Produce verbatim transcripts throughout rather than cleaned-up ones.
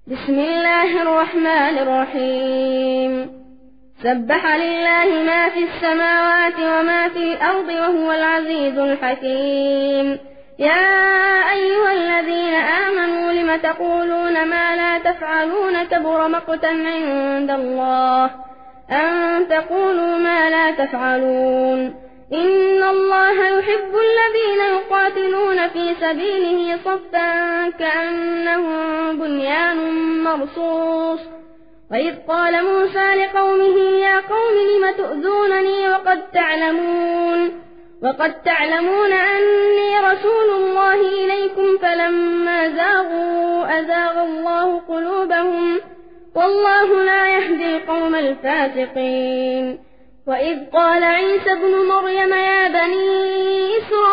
بسم الله الرحمن الرحيم سبح لله ما في السماوات وما في الأرض وهو العزيز الحكيم. يا أيها الذين آمنوا لم تقولون ما لا تفعلون كبر مقتا عند الله أن تقولوا ما لا تفعلون. إن الله يحب الذين يقاتلون في سبيله صفا كأنهم بنيان مرصوص. وإذ قال موسى لقومه يا قوم لم تؤذونني وقد تعلمون وقد تعلمون أني رسول الله إليكم فلما زاغوا أزاغ الله قلوبهم والله لا يهدي القوم الفاسقين. وإذ قال عيسى ابن مريم يا بني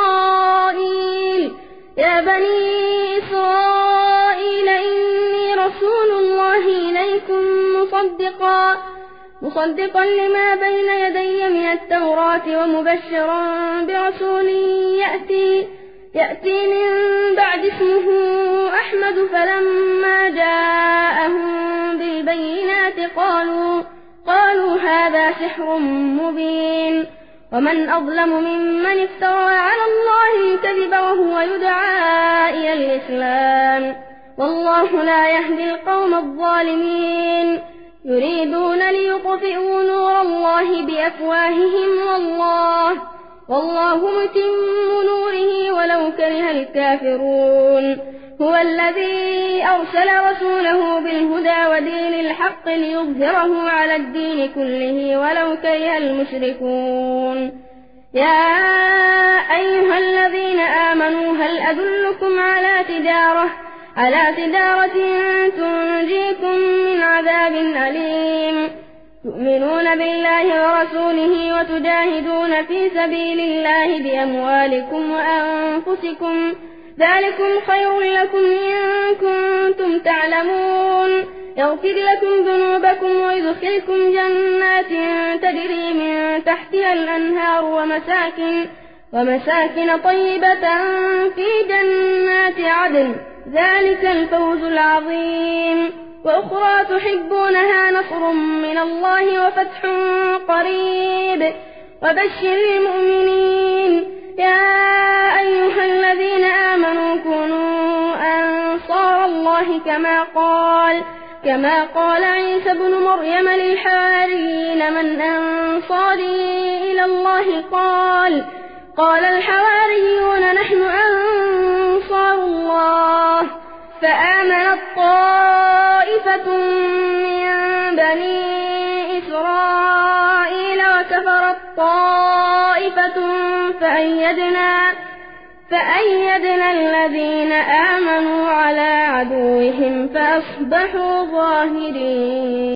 إسرائيل يا بني إسرائيل إني رسول الله إليكم مصدقا مصدقا لما بين يدي من التوراة ومبشرا برسول يأتي يأتي من بعد اسمه أحمد. فلما جاءهم بالبينات قالوا قالوا هذا سحر مبين. ومن أظلم ممن افترى على الله الكذب وهو يدعى إلى الإسلام والله لا يهدي القوم الظالمين. يريدون ليطفئوا نور الله بأفواههم والله والله متم نوره ولو كره الكافرون. هو الذي أرسل رسوله بالهدى ودين الحق ليظهره على الدين كله ولو كره المشركون. يا أيها الذين آمنوا هل أدلكم على تجارة على تجارة تنجيكم من عذاب أليم تؤمنون بالله ورسوله وتجاهدون في سبيل الله بأموالكم وأنفسكم ذلكم خير لكم إن كنتم تعلمون. يغفر لكم ذنوبكم ويدخلكم جنات تجري من تحتها الأنهار ومساكن ومساكن طيبة في جنات عدن ذلك الفوز العظيم. وأخرى تحبونها نصر من الله وفتح قريب وبشر المؤمنين. يا أيها الذين آمنوا كونوا أنصار الله كما قال كما قال عيسى ابن مريم للحواريين من أنصاري إلى الله قال قال الحواريون نحن أنصار الله. فآمنت طائفة من بني إسرائيل وكفرت طائفة فأيدنا فأيدنا الذين آمنوا على عدوهم فأصبحوا ظاهرين.